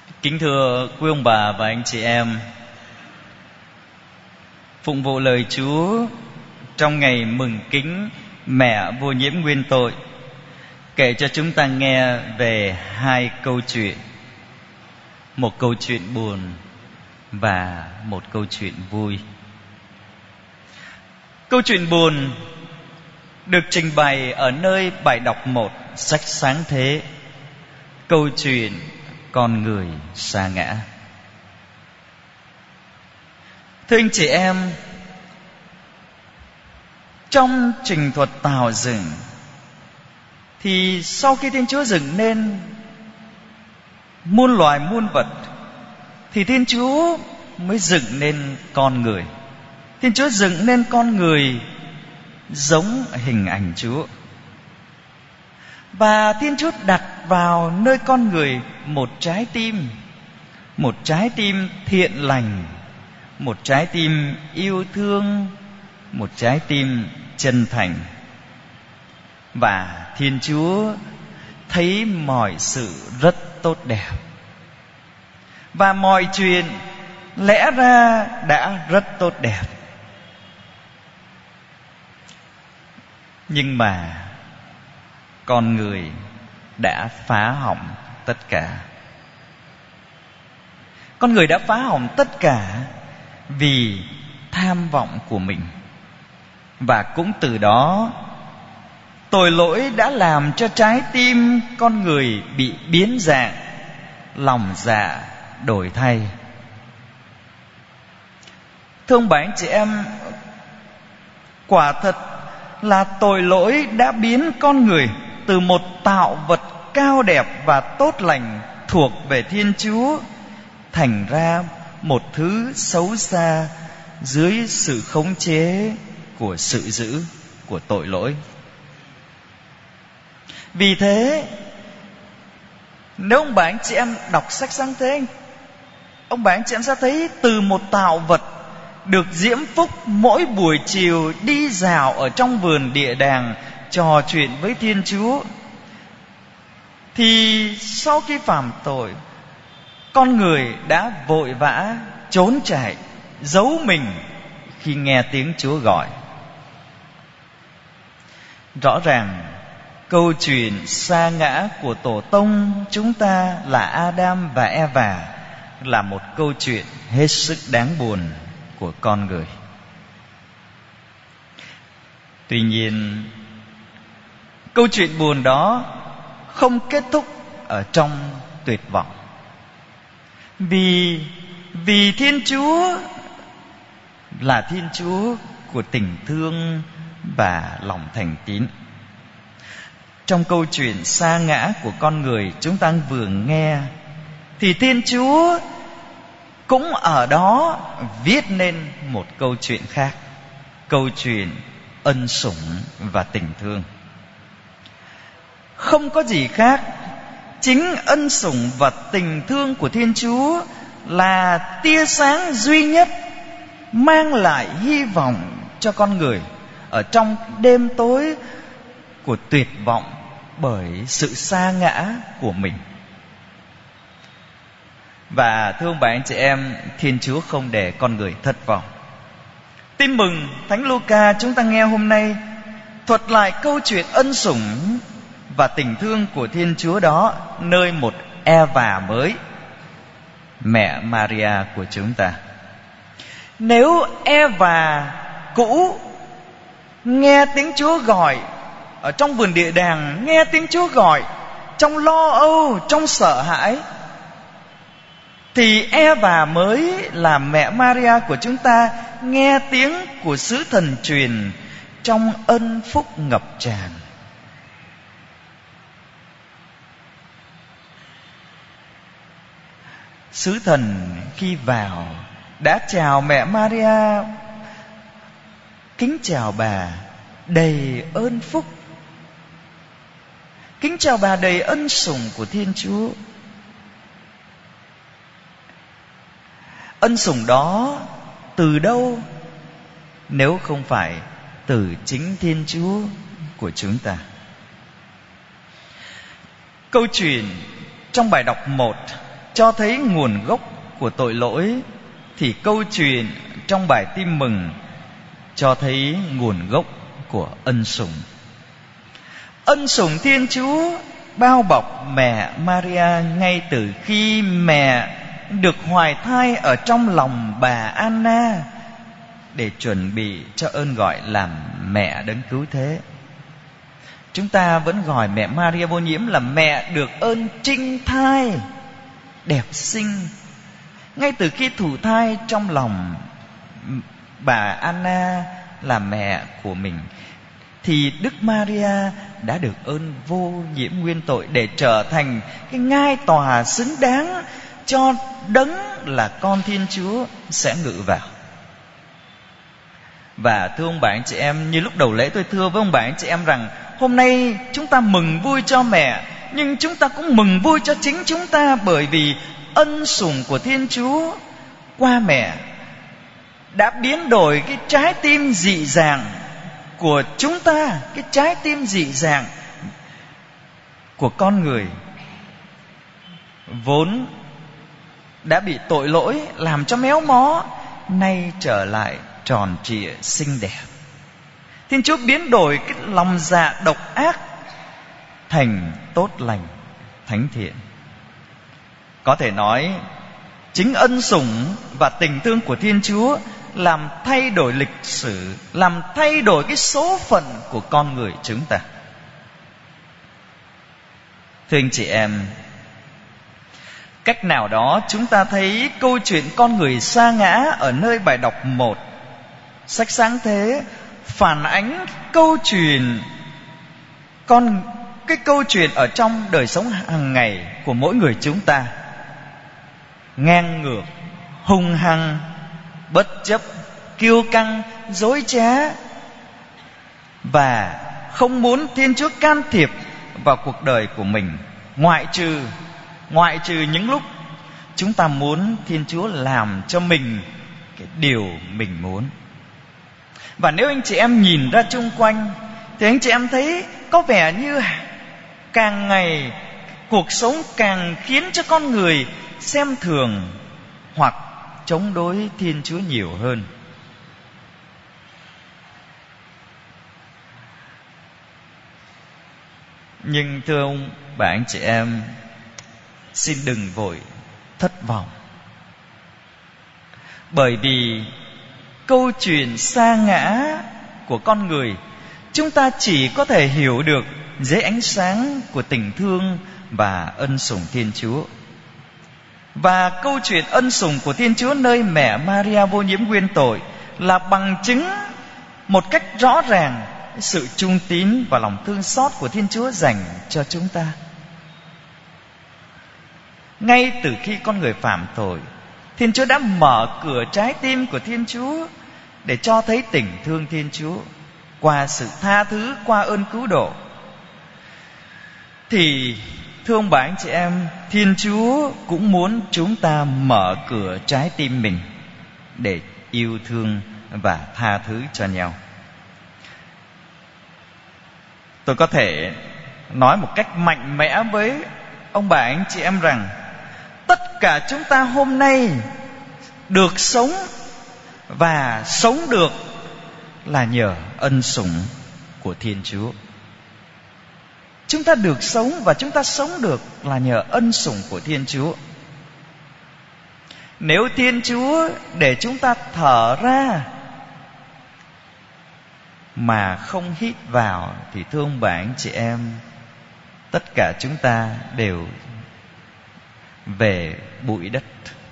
Kính thưa quý ông bà và anh chị em, phụng vụ lời Chúa trong ngày mừng kính mẹ vô nhiễm nguyên tội, kể cho chúng ta nghe về hai câu chuyện. Một câu chuyện buồn và một câu chuyện vui. Câu chuyện buồn được trình bày ở nơi bài đọc 1 sách Sáng Thế. Câu chuyện con người sa ngã. Thưa anh chị em, trong trình thuật tạo dựng thì sau khi Thiên Chúa dựng nên muôn loài muôn vật thì Thiên Chúa mới dựng nên con người. Thiên Chúa dựng nên con người giống hình ảnh Chúa. Và Thiên Chúa đặt vào nơi con người một trái tim thiện lành, một trái tim yêu thương, một trái tim chân thành. Và Thiên Chúa thấy mọi sự rất tốt đẹp, và mọi chuyện lẽ ra đã rất tốt đẹp. Nhưng mà con người đã phá hỏng tất cả. Con người đã phá hỏng tất cả vì tham vọng của mình. Và cũng từ đó, tội lỗi đã làm cho trái tim con người bị biến dạng, lòng dạ đổi thay. Thưa ông bà anh chị em, quả thật là tội lỗi đã biến con người từ một tạo vật cao đẹp và tốt lành thuộc về Thiên Chúa thành ra một thứ xấu xa dưới sự khống chế của sự dữ của tội lỗi. Vì thế, nếu ông bà anh chị em đọc sách Sáng Thế, ông bà anh chị em sẽ thấy từ một tạo vật được diễm phúc mỗi buổi chiều đi dạo ở trong vườn địa đàng trò chuyện với Thiên Chúa, thì sau khi phạm tội, con người đã vội vã trốn chạy, giấu mình khi nghe tiếng Chúa gọi. Rõ ràng câu chuyện sa ngã của tổ tông chúng ta là Adam và Eva là một câu chuyện hết sức đáng buồn của con người. Tuy nhiên, câu chuyện buồn đó không kết thúc ở trong tuyệt vọng. Vì Thiên Chúa là Thiên Chúa của tình thương và lòng thành tín. Trong câu chuyện sa ngã của con người chúng ta vừa nghe, thì Thiên Chúa cũng ở đó viết nên một câu chuyện khác, câu chuyện ân sủng và tình thương. Không có gì khác, chính ân sủng và tình thương của Thiên Chúa là tia sáng duy nhất mang lại hy vọng cho con người ở trong đêm tối của tuyệt vọng bởi sự sa ngã của mình. Và thưa ông bà anh chị em, Thiên Chúa không để con người thất vọng. Tin mừng Thánh Luca chúng ta nghe hôm nay thuật lại câu chuyện ân sủng và tình thương của Thiên Chúa đó nơi một Eva mới, mẹ Maria của chúng ta. Nếu Eva cũ nghe tiếng Chúa gọi ở trong vườn địa đàng, nghe tiếng Chúa gọi trong lo âu, trong sợ hãi, thì Eva mới là mẹ Maria của chúng ta nghe tiếng của sứ thần truyền trong ân phúc ngập tràn. Sứ thần khi vào đã chào mẹ Maria: kính chào bà đầy ơn phúc, kính chào bà đầy ân sủng của Thiên Chúa. Ân sủng đó từ đâu nếu không phải từ chính Thiên Chúa của chúng ta? Câu chuyện trong bài đọc 1 cho thấy nguồn gốc của tội lỗi, thì câu chuyện trong bài Tin Mừng cho thấy nguồn gốc của ân sủng. Ân sủng Thiên Chúa bao bọc mẹ Maria ngay từ khi mẹ được hoài thai ở trong lòng bà Anna, để chuẩn bị cho ơn gọi làm mẹ Đấng Cứu Thế. Chúng ta vẫn gọi mẹ Maria vô nhiễm là mẹ được ơn trinh thai, đẹp xinh. Ngay từ khi thụ thai trong lòng bà Anna là mẹ của mình, thì Đức Maria đã được ơn vô nhiễm nguyên tội, để trở thành cái ngai tòa xứng đáng cho Đấng là con Thiên Chúa sẽ ngự vào. Và thưa ông bà anh chị em, như lúc đầu lễ tôi thưa với ông bà anh chị em rằng hôm nay chúng ta mừng vui cho mẹ, nhưng chúng ta cũng mừng vui cho chính chúng ta, bởi vì ân sủng của Thiên Chúa qua mẹ đã biến đổi cái trái tim dị dàng của chúng ta, cái trái tim dị dàng của con người vốn đã bị tội lỗi làm cho méo mó, nay trở lại tròn trịa xinh đẹp. Thiên Chúa biến đổi cái lòng dạ độc ác thành tốt lành, thánh thiện. Có thể nói chính ân sủng và tình thương của Thiên Chúa làm thay đổi lịch sử, làm thay đổi cái số phận của con người chúng ta. Thưa anh chị em, cách nào đó chúng ta thấy câu chuyện con người sa ngã ở nơi bài đọc 1 sách Sáng Thế phản ánh câu chuyện câu chuyện ở trong đời sống hàng ngày của mỗi người chúng ta. Ngang ngược, hung hăng, bất chấp, kiêu căng, dối trá, và không muốn Thiên Chúa can thiệp vào cuộc đời của mình, ngoại trừ những lúc chúng ta muốn Thiên Chúa làm cho mình cái điều mình muốn. Và nếu anh chị em nhìn ra chung quanh, thì anh chị em thấy có vẻ như càng ngày cuộc sống càng khiến cho con người xem thường hoặc chống đối Thiên Chúa nhiều hơn. Nhưng thưa ông bà anh chị em, xin đừng vội thất vọng, bởi vì câu chuyện sa ngã của con người chúng ta chỉ có thể hiểu được dưới ánh sáng của tình thương và ân sủng Thiên Chúa. Và câu chuyện ân sủng của Thiên Chúa nơi mẹ Maria vô nhiễm nguyên tội là bằng chứng một cách rõ ràng sự trung tín và lòng thương xót của Thiên Chúa dành cho chúng ta. Ngay từ khi con người phạm tội, Thiên Chúa đã mở cửa trái tim của Thiên Chúa để cho thấy tình thương Thiên Chúa qua sự tha thứ, qua ơn cứu độ. Thì thưa ông bà anh chị em, Thiên Chúa cũng muốn chúng ta mở cửa trái tim mình để yêu thương và tha thứ cho nhau. Tôi có thể nói một cách mạnh mẽ với ông bà anh chị em rằng tất cả chúng ta hôm nay được sống và sống được là nhờ ân sủng của Thiên Chúa. Chúng ta được sống và chúng ta sống được là nhờ ân sủng của Thiên Chúa. Nếu Thiên Chúa để chúng ta thở ra mà không hít vào, thì thưa ông bà anh chị em, tất cả chúng ta đều về bụi đất.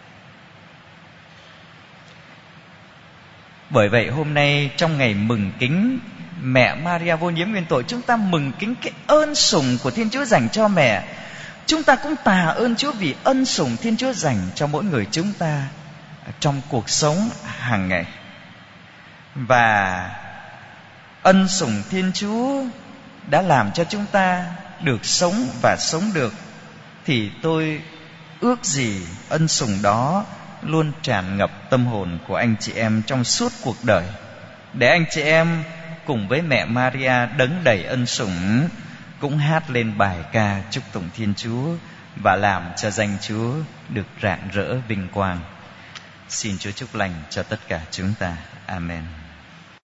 Bởi vậy hôm nay trong ngày mừng kính mẹ Maria vô nhiễm nguyên tội, chúng ta mừng kính cái ơn sủng của Thiên Chúa dành cho mẹ. Chúng ta cũng tạ ơn Chúa vì ân sủng Thiên Chúa dành cho mỗi người chúng ta trong cuộc sống hàng ngày. Và ân sủng Thiên Chúa đã làm cho chúng ta được sống và sống được, thì tôi ước gì ân sủng đó luôn tràn ngập tâm hồn của anh chị em trong suốt cuộc đời, để anh chị em cùng với mẹ Maria đấng đầy ân sủng cũng hát lên bài ca chúc tụng Thiên Chúa và làm cho danh Chúa được rạng rỡ vinh quang. Xin Chúa chúc lành cho tất cả chúng ta. Amen.